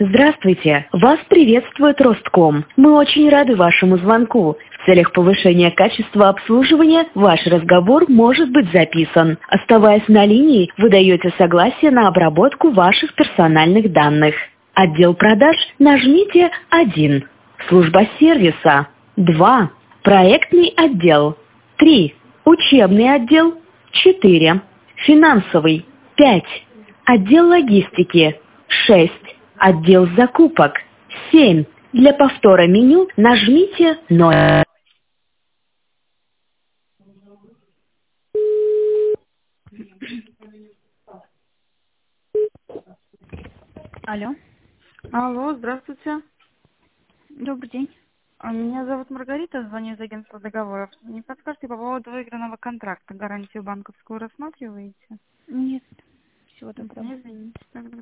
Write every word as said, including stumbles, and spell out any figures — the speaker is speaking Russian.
Здравствуйте! Вас приветствует Ростком. Мы очень рады вашему звонку. В целях повышения качества обслуживания ваш разговор может быть записан. Оставаясь на линии, вы даете согласие на обработку ваших персональных данных. Отдел продаж нажмите один. Служба сервиса два. Проектный отдел три. Учебный отдел четыре. Финансовый пять. Отдел логистики шесть. Отдел закупок семь. Для повтора меню нажмите ноль. Алло, Алло, здравствуйте. добрый день. А, Меня зовут Маргарита, звоню из агентства договоров. Не подскажете по поводу выигранного контракта, гарантию банковскую рассматриваете? Нет, всего Нет, доброго. не извините. Тогда